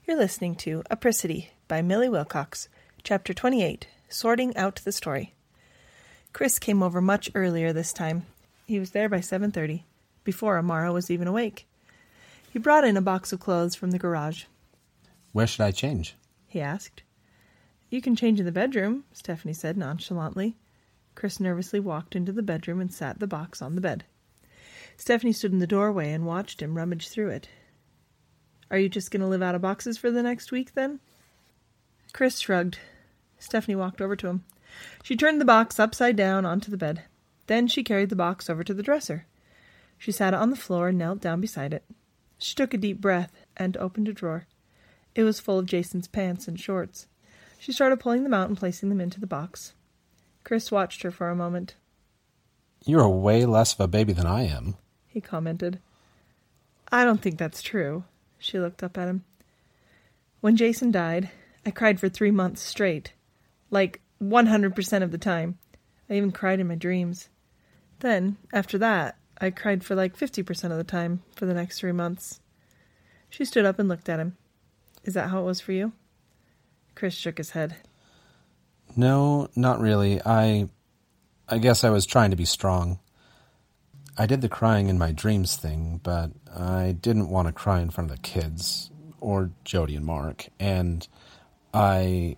You're listening to Apricity by Millie Wilcox, Chapter 28, Sorting Out the Story. Chris came over much earlier this time. He was there by 7:30, before Amara was even awake. He brought in a box of clothes from the garage. Where should I change? He asked. You can change in the bedroom, Stephanie said nonchalantly. Chris nervously walked into the bedroom and sat the box on the bed. Stephanie stood in the doorway and watched him rummage through it. Are you just going to live out of boxes for the next week, then? Chris shrugged. Stephanie walked over to him. She turned the box upside down onto the bed. Then she carried the box over to the dresser. She sat it on the floor and knelt down beside it. She took a deep breath and opened a drawer. It was full of Jason's pants and shorts. She started pulling them out and placing them into the box. Chris watched her for a moment. You're way less of a baby than I am, he commented. I don't think that's true. She looked up at him. When Jason died, I cried for 3 months straight. Like 100% of the time. I even cried in my dreams. Then, after that, I cried for like 50% of the time for the next 3 months. She stood up and looked at him. Is that how it was for you? Chris shook his head. No, not really. I guess I was trying to be strong. I did the crying in my dreams thing, but I didn't want to cry in front of the kids, or Jody and Mark, and I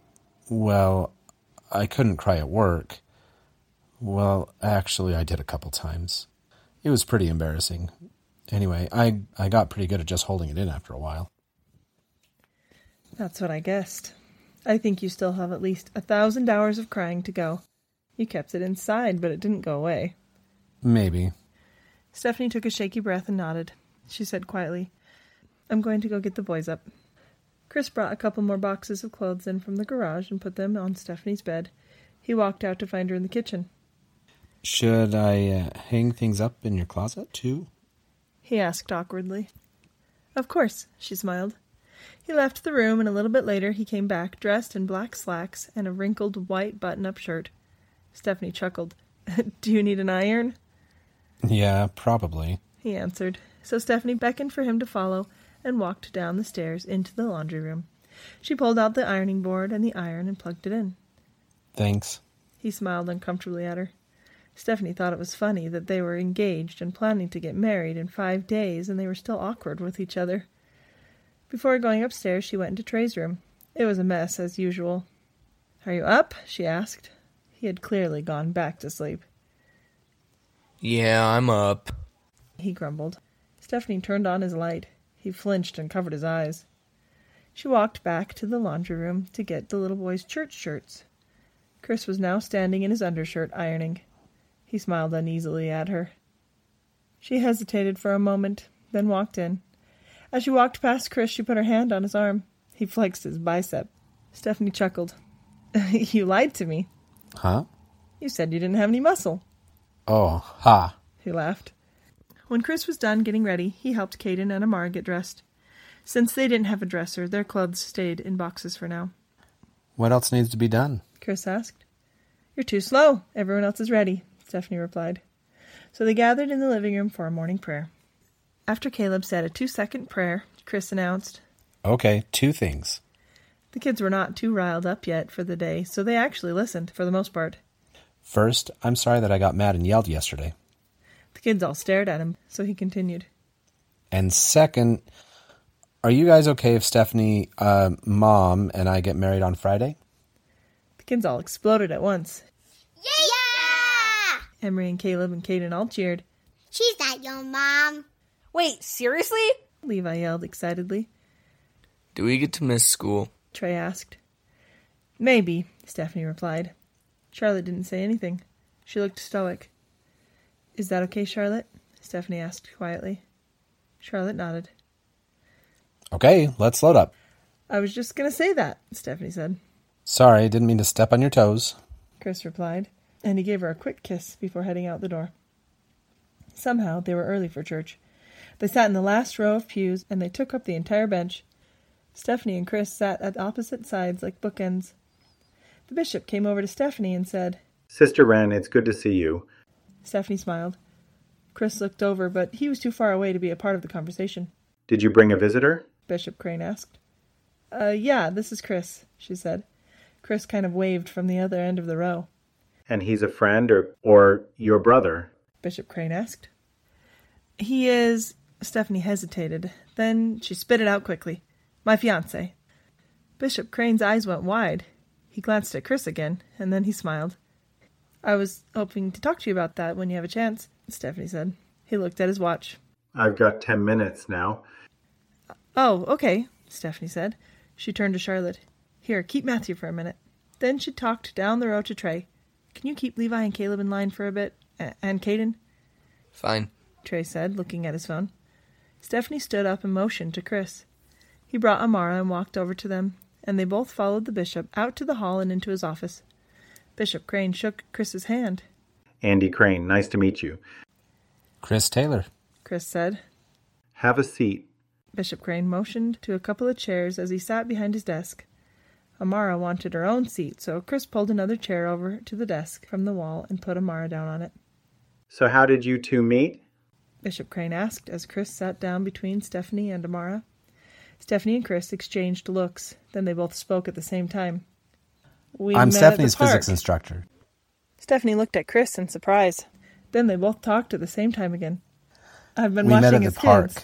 couldn't cry at work. Well, actually, I did a couple times. It was pretty embarrassing. Anyway, I got pretty good at just holding it in after a while. That's what I guessed. I think you still have at least 1,000 hours of crying to go. You kept it inside, but it didn't go away. Maybe. Stephanie took a shaky breath and nodded. She said quietly, I'm going to go get the boys up. Chris brought a couple more boxes of clothes in from the garage and put them on Stephanie's bed. He walked out to find her in the kitchen. Should I hang things up in your closet, too? He asked awkwardly. Of course, she smiled. He left the room, and a little bit later he came back, dressed in black slacks and a wrinkled white button-up shirt. Stephanie chuckled. Do you need an iron? Yeah, probably, he answered. So Stephanie beckoned for him to follow and walked down the stairs into the laundry room. She pulled out the ironing board and the iron and plugged it in. Thanks. He smiled uncomfortably at her. Stephanie thought it was funny that they were engaged and planning to get married in 5 days, and they were still awkward with each other. Before going upstairs, she went into Trey's room. It was a mess, as usual. Are you up? She asked. He had clearly gone back to sleep. Yeah, I'm up, he grumbled. Stephanie turned on his light. He flinched and covered his eyes. She walked back to the laundry room to get the little boys' church shirts. Chris was now standing in his undershirt, ironing. He smiled uneasily at her. She hesitated for a moment, then walked in. As she walked past Chris, she put her hand on his arm. He flexed his bicep. Stephanie chuckled. You lied to me. Huh? You said you didn't have any muscle. Oh, ha. He laughed. When Chris was done getting ready, he helped Caden and Amara get dressed. Since they didn't have a dresser, their clothes stayed in boxes for now. What else needs to be done? Chris asked. You're too slow. Everyone else is ready, Stephanie replied. So they gathered in the living room for a morning prayer. After Caleb said a 2-second prayer, Chris announced, Okay, 2 things. The kids were not too riled up yet for the day, so they actually listened, for the most part. First, I'm sorry that I got mad and yelled yesterday. The kids all stared at him, so he continued. And second, are you guys okay if Stephanie, Mom, and I get married on Friday? The kids all exploded at once. Yeah! Emery and Caleb and Caden all cheered. She's not your mom. Wait, seriously? Levi yelled excitedly. Do we get to miss school? Trey asked. Maybe, Stephanie replied. Charlotte didn't say anything. She looked stoic. Is that okay, Charlotte? Stephanie asked quietly. Charlotte nodded. Okay, let's load up. I was just going to say that, Stephanie said. Sorry, didn't mean to step on your toes, Chris replied, and he gave her a quick kiss before heading out the door. Somehow they were early for church. They sat in the last row of pews, and they took up the entire bench. Stephanie and Chris sat at opposite sides like bookends. The bishop came over to Stephanie and said, Sister Wren, it's good to see you. Stephanie smiled. Chris looked over, but he was too far away to be a part of the conversation. Did you bring a visitor? Bishop Crane asked. Yeah, this is Chris, she said. Chris kind of waved from the other end of the row. And he's a friend or your brother? Bishop Crane asked. He is... Stephanie hesitated. Then she spit it out quickly. My fiancé. Bishop Crane's eyes went wide. He glanced at Chris again, and then he smiled. I was hoping to talk to you about that when you have a chance, Stephanie said. He looked at his watch. I've got 10 minutes now. Oh, okay, Stephanie said. She turned to Charlotte. Here, keep Matthew for a minute. Then she talked down the row to Trey. Can you keep Levi and Caleb in line for a bit? And Caden? Fine. Trey said, looking at his phone. Stephanie stood up and motioned to Chris. He brought Amara and walked over to them, and they both followed the bishop out to the hall and into his office. Bishop Crane shook Chris's hand. Andy Crane, nice to meet you. Chris Taylor. Chris said. Have a seat. Bishop Crane motioned to a couple of chairs as he sat behind his desk. Amara wanted her own seat, so Chris pulled another chair over to the desk from the wall and put Amara down on it. So how did you two meet? Bishop Crane asked as Chris sat down between Stephanie and Amara. Stephanie and Chris exchanged looks. Then they both spoke at the same time. I'm Stephanie's physics instructor. Stephanie looked at Chris in surprise. Then they both talked at the same time again. I've been We met watching at his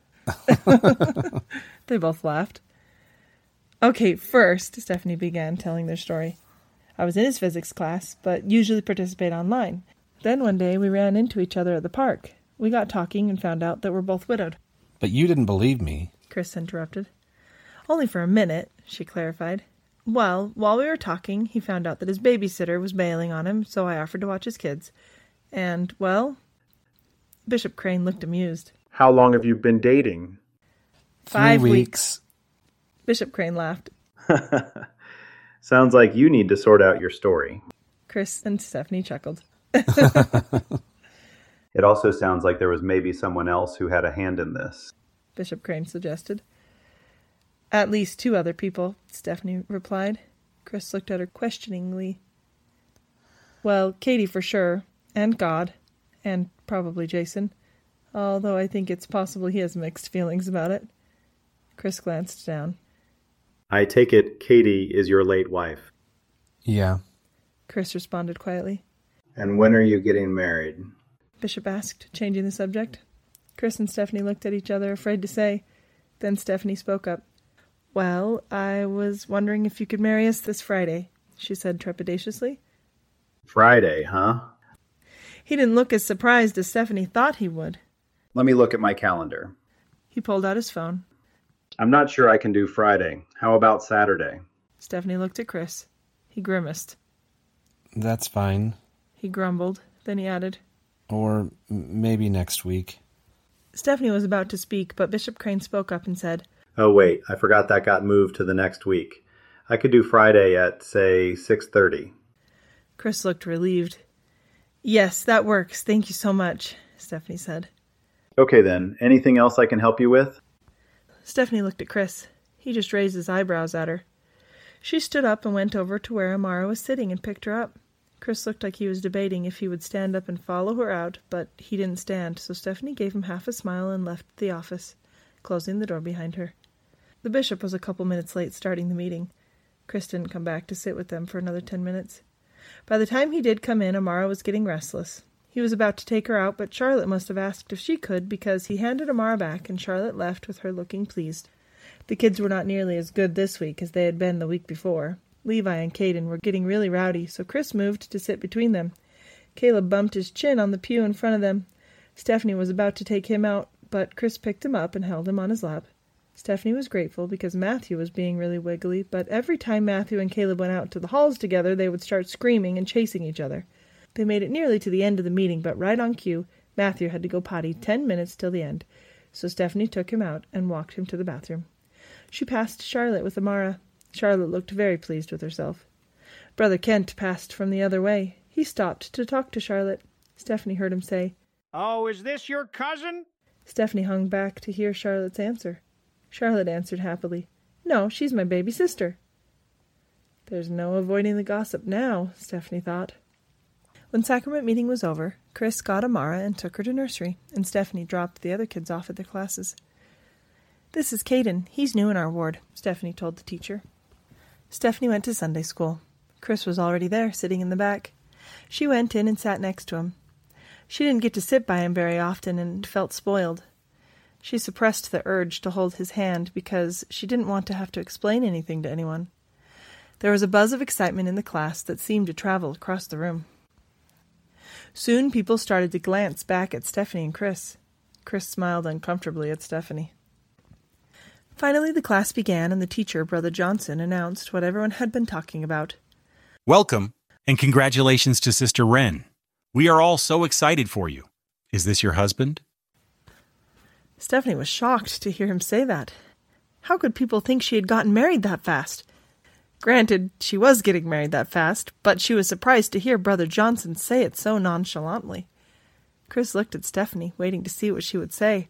the kids. They both laughed. Okay, first, Stephanie began telling their story. I was in his physics class, but usually participate online. Then one day we ran into each other at the park. We got talking and found out that we're both widowed. But you didn't believe me. Chris interrupted. Only for a minute, she clarified. Well, while we were talking, he found out that his babysitter was bailing on him, so I offered to watch his kids. And, well... Bishop Crane looked amused. How long have you been dating? 5 3 weeks. weeks. Bishop Crane laughed. Sounds like you need to sort out your story. Chris and Stephanie chuckled. It also sounds like there was maybe someone else who had a hand in this. Bishop Crane suggested. At least 2 other people, Stephanie replied. Chris looked at her questioningly. Well, Katie for sure, and God, and probably Jason, although I think it's possible he has mixed feelings about it. Chris glanced down. I take it Katie is your late wife. Yeah. Chris responded quietly. And when are you getting married? Bishop asked, changing the subject. Chris and Stephanie looked at each other, afraid to say. Then Stephanie spoke up. Well, I was wondering if you could marry us this Friday, she said trepidatiously. Friday, huh? He didn't look as surprised as Stephanie thought he would. Let me look at my calendar. He pulled out his phone. I'm not sure I can do Friday. How about Saturday? Stephanie looked at Chris. He grimaced. That's fine. He grumbled. Then he added, Or maybe next week. Stephanie was about to speak, but Bishop Crane spoke up and said, Oh, wait. I forgot that got moved to the next week. I could do Friday at, say, 6:30. Chris looked relieved. Yes, that works. Thank you so much, Stephanie said. Okay, then. Anything else I can help you with? Stephanie looked at Chris. He just raised his eyebrows at her. She stood up and went over to where Amara was sitting and picked her up. Chris looked like he was debating if he would stand up and follow her out, but he didn't stand, so Stephanie gave him half a smile and left the office, closing the door behind her. The bishop was a couple minutes late starting the meeting. Chris didn't come back to sit with them for another 10 minutes. By the time he did come in, Amara was getting restless. He was about to take her out, but Charlotte must have asked if she could, because he handed Amara back, and Charlotte left with her looking pleased. The kids were not nearly as good this week as they had been the week before. Levi and Caden were getting really rowdy, so Chris moved to sit between them. Caleb bumped his chin on the pew in front of them. Stephanie was about to take him out, but Chris picked him up and held him on his lap. Stephanie was grateful because Matthew was being really wiggly, but every time Matthew and Caleb went out to the halls together, they would start screaming and chasing each other. They made it nearly to the end of the meeting, but right on cue, Matthew had to go potty 10 minutes till the end, so Stephanie took him out and walked him to the bathroom. She passed Charlotte with Amara. Charlotte looked very pleased with herself. Brother Kent passed from the other way. He stopped to talk to Charlotte. Stephanie heard him say, Oh, is this your cousin? Stephanie hung back to hear Charlotte's answer. Charlotte answered happily, No, she's my baby sister. There's no avoiding the gossip now, Stephanie thought. When sacrament meeting was over, Chris got Amara and took her to nursery, and Stephanie dropped the other kids off at their classes. "This is Caden. He's new in our ward," Stephanie told the teacher. Stephanie went to Sunday school. Chris was already there, sitting in the back. She went in and sat next to him. She didn't get to sit by him very often and felt spoiled. She suppressed the urge to hold his hand because she didn't want to have to explain anything to anyone. There was a buzz of excitement in the class that seemed to travel across the room. Soon people started to glance back at Stephanie and Chris. Chris smiled uncomfortably at Stephanie. Finally, the class began, and the teacher, Brother Johnson, announced what everyone had been talking about. Welcome, and congratulations to Sister Wren. We are all so excited for you. Is this your husband? Stephanie was shocked to hear him say that. How could people think she had gotten married that fast? Granted, she was getting married that fast, but she was surprised to hear Brother Johnson say it so nonchalantly. Chris looked at Stephanie, waiting to see what she would say.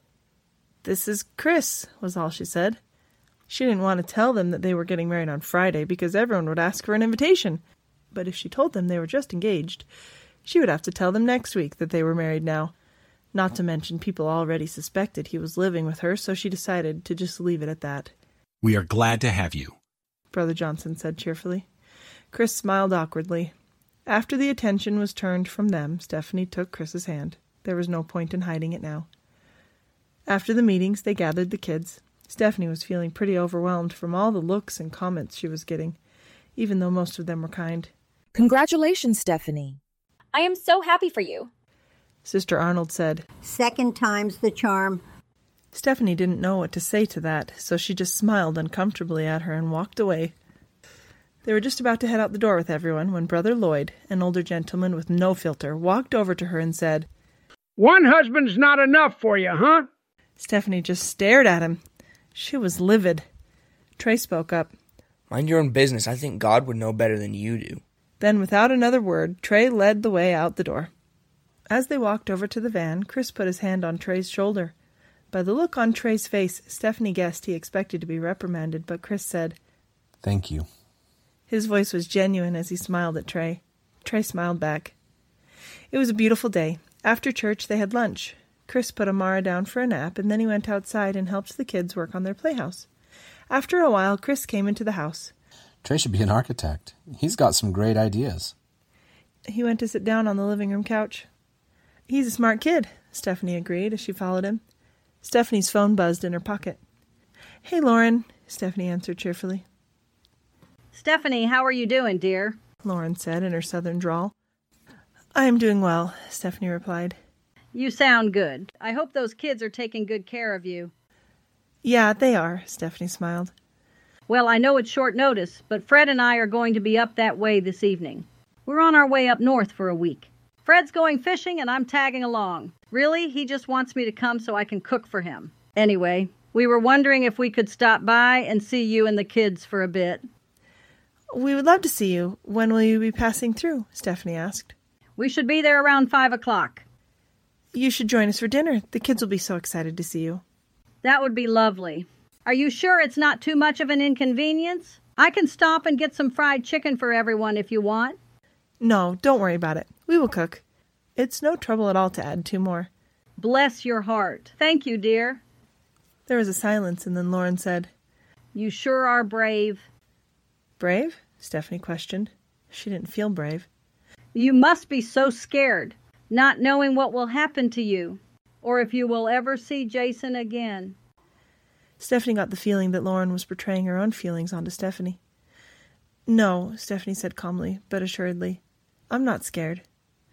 "This is Chris," was all she said. She didn't want to tell them that they were getting married on Friday because everyone would ask for an invitation. But if she told them they were just engaged, she would have to tell them next week that they were married now. Not to mention people already suspected he was living with her, so she decided to just leave it at that. We are glad to have you, Brother Johnson said cheerfully. Chris smiled awkwardly. After the attention was turned from them, Stephanie took Chris's hand. There was no point in hiding it now. After the meetings, they gathered the kids. Stephanie was feeling pretty overwhelmed from all the looks and comments she was getting, even though most of them were kind. Congratulations, Stephanie. I am so happy for you. Sister Arnold said. Second time's the charm. Stephanie didn't know what to say to that, so she just smiled uncomfortably at her and walked away. They were just about to head out the door with everyone when Brother Lloyd, an older gentleman with no filter, walked over to her and said, "One husband's not enough for you, huh?" Stephanie just stared at him. She was livid. Trey spoke up. "Mind your own business. I think God would know better than you do." Then, without another word, Trey led the way out the door. As they walked over to the van, Chris put his hand on Trey's shoulder. By the look on Trey's face, Stephanie guessed he expected to be reprimanded, but Chris said, "Thank you." His voice was genuine as he smiled at Trey. Trey smiled back. It was a beautiful day. After church, they had lunch. Chris put Amara down for a nap, and then he went outside and helped the kids work on their playhouse. After a while, Chris came into the house. Trey should be an architect. He's got some great ideas. He went to sit down on the living room couch. "He's a smart kid," Stephanie agreed as she followed him. Stephanie's phone buzzed in her pocket. "Hey, Lauren," Stephanie answered cheerfully. "Stephanie, how are you doing, dear?" Lauren said in her southern drawl. "I am doing well," Stephanie replied. "You sound good. I hope those kids are taking good care of you." "Yeah, they are," Stephanie smiled. "Well, I know it's short notice, but Fred and I are going to be up that way this evening. We're on our way up north for a week. Fred's going fishing and I'm tagging along. Really, he just wants me to come so I can cook for him. Anyway, we were wondering if we could stop by and see you and the kids for a bit." "We would love to see you. When will you be passing through?" Stephanie asked. "We should be there around 5 o'clock. "You should join us for dinner. The kids will be so excited to see you." "That would be lovely. Are you sure it's not too much of an inconvenience? I can stop and get some fried chicken for everyone if you want." "No, don't worry about it. We will cook. It's no trouble at all to add 2 more. "Bless your heart. Thank you, dear." There was a silence, and then Lauren said, "You sure are brave." "Brave?" Stephanie questioned. She didn't feel brave. "You must be so scared, not knowing what will happen to you, or if you will ever see Jason again." Stephanie got the feeling that Lauren was portraying her own feelings onto Stephanie. "No," Stephanie said calmly, but assuredly. "I'm not scared.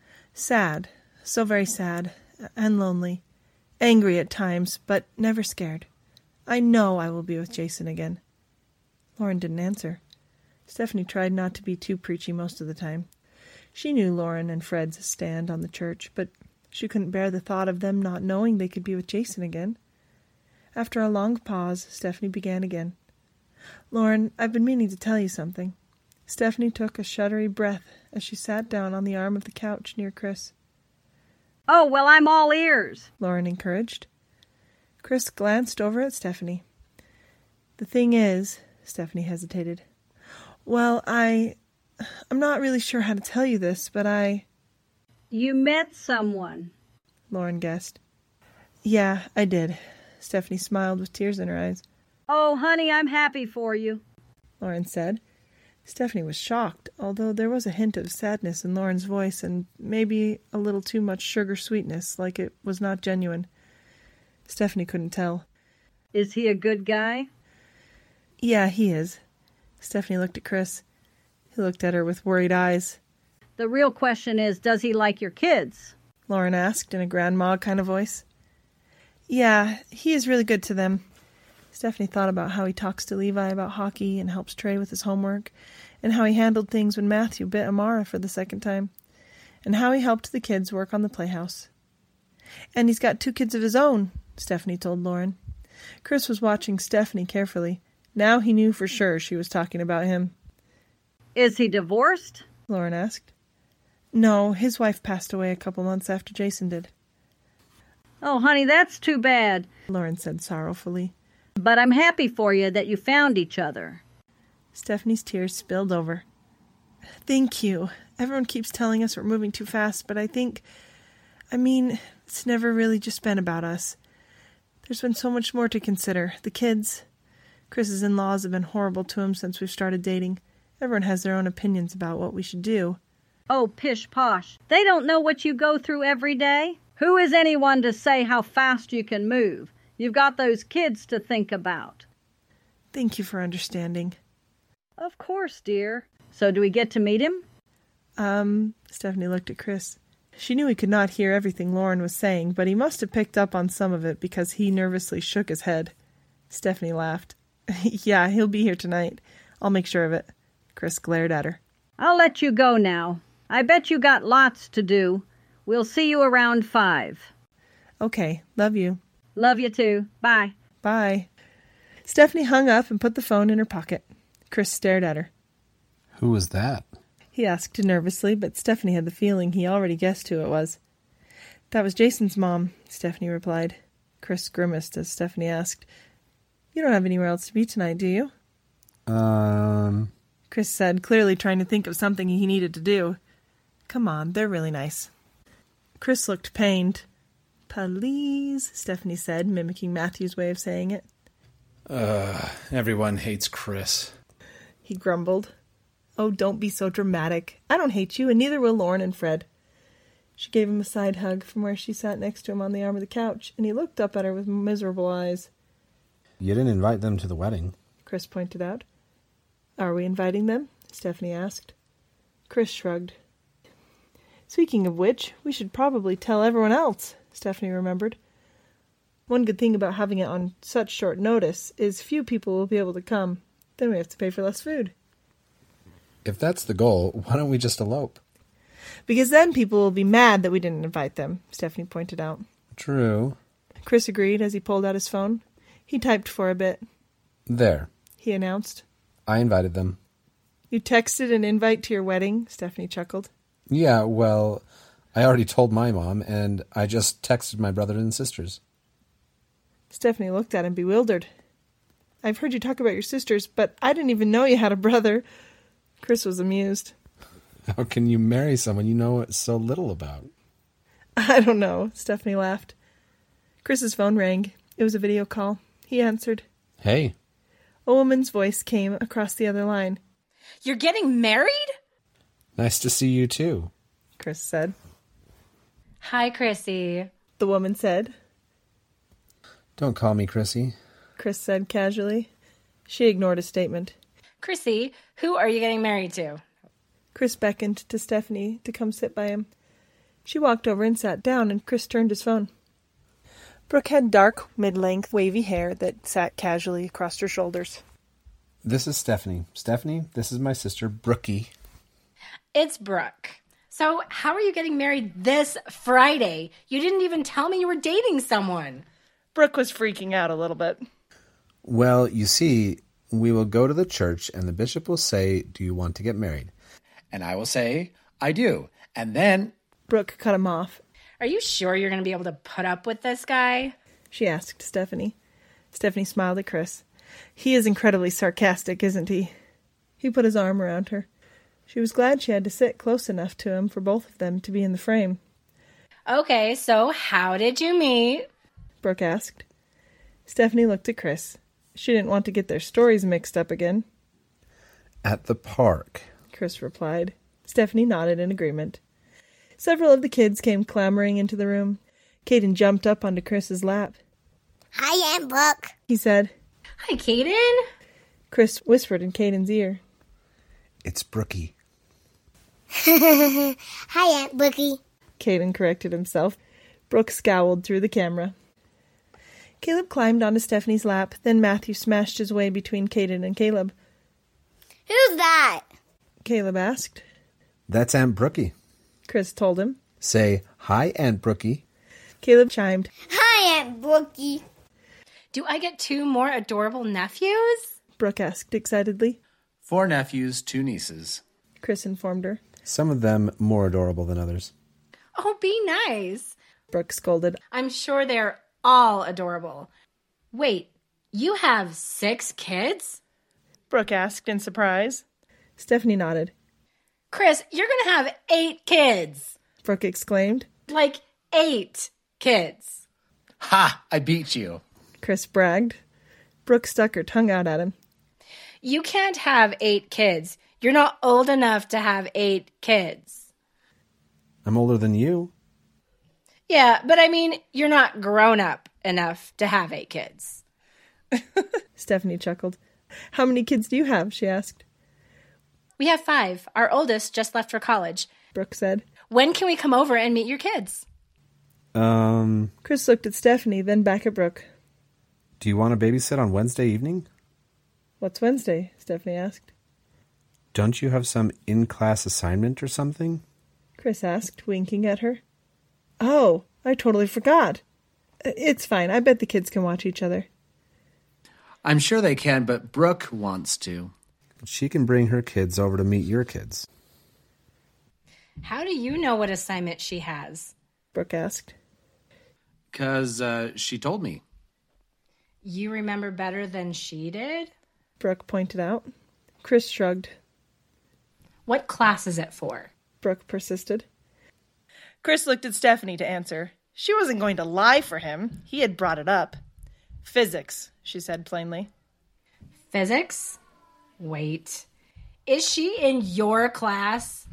Sad, so very sad, and lonely. Angry at times, but never scared. I know I will be with Jason again." Lauren didn't answer. Stephanie tried not to be too preachy most of the time. She knew Lauren and Fred's stand on the church, but she couldn't bear the thought of them not knowing they could be with Jason again. After a long pause, Stephanie began again. "Lauren, I've been meaning to tell you something." Stephanie took a shuddery breath as she sat down on the arm of the couch near Chris. "Oh, well, I'm all ears," Lauren encouraged. Chris glanced over at Stephanie. "The thing is," Stephanie hesitated. "Well, I'm not really sure how to tell you this, but "You met someone," Lauren guessed. "Yeah, I did," Stephanie smiled with tears in her eyes. Oh, honey, I'm happy for you, Lauren said. Stephanie was shocked, although there was a hint of sadness in Lauren's voice and maybe a little too much sugar sweetness, like it was not genuine. Stephanie couldn't tell. Is he a good guy? Yeah, he is. Stephanie looked at Chris. He looked at her with worried eyes. The real question is, does he like your kids? Lauren asked in a grandma kind of voice. Yeah, he is really good to them. Stephanie thought about how he talks to Levi about hockey and helps Trey with his homework, and how he handled things when Matthew bit Amara for the second time, and how he helped the kids work on the playhouse. And he's got 2 kids of his own, Stephanie told Lauren. Chris was watching Stephanie carefully. Now he knew for sure she was talking about him. Is he divorced? Lauren asked. No, his wife passed away a couple months after Jason did. Oh, honey, that's too bad, Lauren said sorrowfully. But I'm happy for you that you found each other. Stephanie's tears spilled over. Thank you. Everyone keeps telling us we're moving too fast, but it's never really just been about us. There's been so much more to consider. The kids. Chris's in-laws have been horrible to him since we've started dating. Everyone has their own opinions about what we should do. Oh, pish-posh. They don't know what you go through every day. Who is anyone to say how fast you can move? You've got those kids to think about. Thank you for understanding. Of course, dear. So do we get to meet him? Stephanie looked at Chris. She knew he could not hear everything Lauren was saying, but he must have picked up on some of it because he nervously shook his head. Stephanie laughed. Yeah, he'll be here tonight. I'll make sure of it. Chris glared at her. I'll let you go now. I bet you got lots to do. We'll see you around 5. Okay, love you. Love you too. Bye. Bye. Stephanie hung up and put the phone in her pocket. Chris stared at her. Who was that? He asked nervously, but Stephanie had the feeling he already guessed who it was. That was Jason's mom, Stephanie replied. Chris grimaced as Stephanie asked, You don't have anywhere else to be tonight, do you? Chris said, clearly trying to think of something he needed to do. Come on, they're really nice. Chris looked pained. Please, Stephanie said, mimicking Matthew's way of saying it. Everyone hates Chris. He grumbled. Oh, don't be so dramatic. I don't hate you, and neither will Lauren and Fred. She gave him a side hug from where she sat next to him on the arm of the couch, and he looked up at her with miserable eyes. You didn't invite them to the wedding, Chris pointed out. Are we inviting them? Stephanie asked. Chris shrugged. Speaking of which, we should probably tell everyone else, Stephanie remembered. One good thing about having it on such short notice is few people will be able to come. Then we have to pay for less food. If that's the goal, why don't we just elope? Because then people will be mad that we didn't invite them, Stephanie pointed out. True. Chris agreed as he pulled out his phone. He typed for a bit. There, he announced. I invited them. You texted an invite to your wedding? Stephanie chuckled. Yeah, well, I already told my mom, and I just texted my brother and sisters. Stephanie looked at him bewildered. I've heard you talk about your sisters, but I didn't even know you had a brother. Chris was amused. How can you marry someone you know so little about? I don't know, Stephanie laughed. Chris's phone rang. It was a video call. He answered. Hey. A woman's voice came across the other line. You're getting married? Nice to see you too, Chris said. Hi, Chrissy, the woman said. Don't call me Chrissy, Chris said casually. She ignored his statement. Chrissy, who are you getting married to? Chris beckoned to Stephanie to come sit by him. She walked over and sat down, and Chris turned his phone. Brooke had dark, mid-length, wavy hair that sat casually across her shoulders. This is Stephanie. Stephanie, this is my sister, Brookie. It's Brooke. So how are you getting married this Friday? You didn't even tell me you were dating someone. Brooke was freaking out a little bit. Well, you see, we will go to the church and the bishop will say, do you want to get married? And I will say, I do. And then... Brooke cut him off. Are you sure you're going to be able to put up with this guy? She asked Stephanie. Stephanie smiled at Chris. He is incredibly sarcastic, isn't he? He put his arm around her. She was glad she had to sit close enough to him for both of them to be in the frame. Okay, so how did you meet? Brooke asked. Stephanie looked at Chris. She didn't want to get their stories mixed up again. At the park, Chris replied. Stephanie nodded in agreement. Several of the kids came clambering into the room. Caden jumped up onto Chris's lap. Hi, Aunt Brooke, he said. Hi, Caden. Chris whispered in Caden's ear. It's Brookie. Hi, Aunt Brookie. Caden corrected himself. Brooke scowled through the camera. Caleb climbed onto Stephanie's lap, then Matthew smashed his way between Caden and Caleb. Who's that? Caleb asked. That's Aunt Brookie. Chris told him. Say, hi, Aunt Brookie. Caleb chimed. Hi, Aunt Brookie. Do I get 2 more adorable nephews? Brooke asked excitedly. 4 nephews, 2 nieces. Chris informed her. Some of them more adorable than others. Oh, be nice. Brooke scolded. I'm sure they're all adorable. Wait, you have 6 kids? Brooke asked in surprise. Stephanie nodded. Chris, you're going to have 8 kids. Brooke exclaimed. Like 8 kids. Ha! I beat you. Chris bragged. Brooke stuck her tongue out at him. You can't have 8 kids. You're not old enough to have 8 kids. I'm older than you. Yeah, but I mean, you're not grown up enough to have 8 kids. Stephanie chuckled. How many kids do you have? She asked. We have 5. Our oldest just left for college. Brooke said. When can we come over and meet your kids? Chris looked at Stephanie, then back at Brooke. Do you want to babysit on Wednesday evening? What's Wednesday? Stephanie asked. Don't you have some in-class assignment or something? Chris asked, winking at her. Oh, I totally forgot. It's fine. I bet the kids can watch each other. I'm sure they can, but Brooke wants to. She can bring her kids over to meet your kids. How do you know what assignment she has? Brooke asked. 'Cause she told me. You remember better than she did? Brooke pointed out. Chris shrugged. What class is it for? Brooke persisted. Chris looked at Stephanie to answer. She wasn't going to lie for him. He had brought it up. Physics, she said plainly. Physics? Wait. Is she in your class?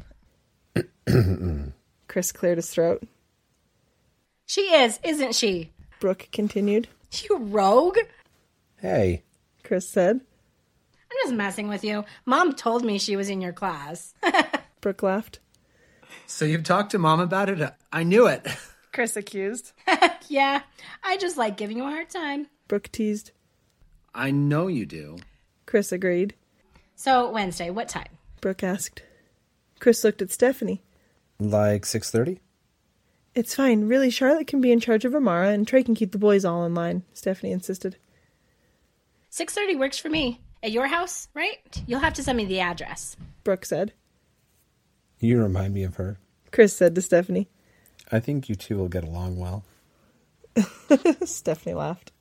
Chris cleared his throat. She is, isn't she? Brooke continued. You rogue? Hey, Chris said. I'm just messing with you. Mom told me she was in your class. Brooke laughed. So you've talked to Mom about it? I knew it. Chris accused. Yeah, I just like giving you a hard time. Brooke teased. I know you do. Chris agreed. So, Wednesday, what time? Brooke asked. Chris looked at Stephanie. like 6:30? It's fine. Really, Charlotte can be in charge of Amara, and Trey can keep the boys all in line, Stephanie insisted. 6:30 works for me. At your house, right? You'll have to send me the address. Brooke said. You remind me of her. Chris said to Stephanie. I think you two will get along well. Stephanie laughed.